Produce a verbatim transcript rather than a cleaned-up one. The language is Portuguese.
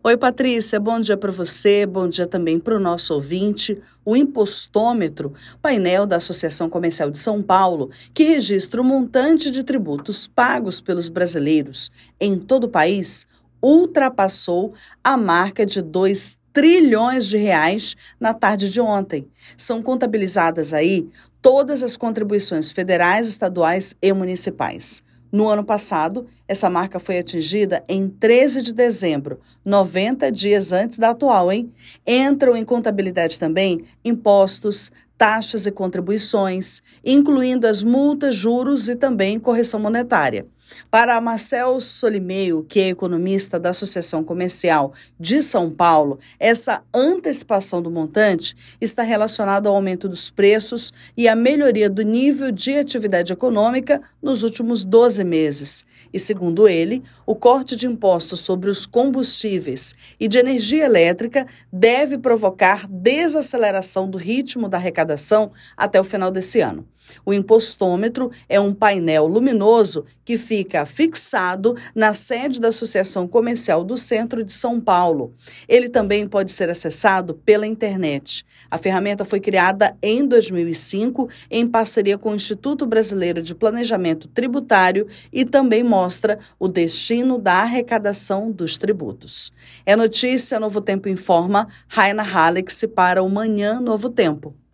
Oi, Patrícia, bom dia para você, bom dia também para o nosso ouvinte. O Impostômetro, painel da Associação Comercial de São Paulo, que registra o montante de tributos pagos pelos brasileiros em todo o país, ultrapassou a marca de dois trilhões de reais na tarde de ontem. São contabilizadas aí todas as contribuições federais, estaduais e municipais. No ano passado, essa marca foi atingida em treze de dezembro, noventa dias antes da atual, hein? Entram em contabilidade também impostos, taxas e contribuições, incluindo as multas, juros e também correção monetária. Para Marcel Solimeo, que é economista da Associação Comercial de São Paulo, essa antecipação do montante está relacionada ao aumento dos preços e à melhoria do nível de atividade econômica nos últimos doze meses. E, segundo ele, o corte de impostos sobre os combustíveis e de energia elétrica deve provocar desaceleração do ritmo da arrecadação até o final desse ano. O impostômetro é um painel luminoso que fica fixado na sede da Associação Comercial do Centro de São Paulo. Ele também pode ser acessado pela internet. A ferramenta foi criada em dois mil e cinco em parceria com o Instituto Brasileiro de Planejamento Tributário e também mostra o destino da arrecadação dos tributos. É notícia, Novo Tempo informa, Raina Hallex para o Manhã Novo Tempo.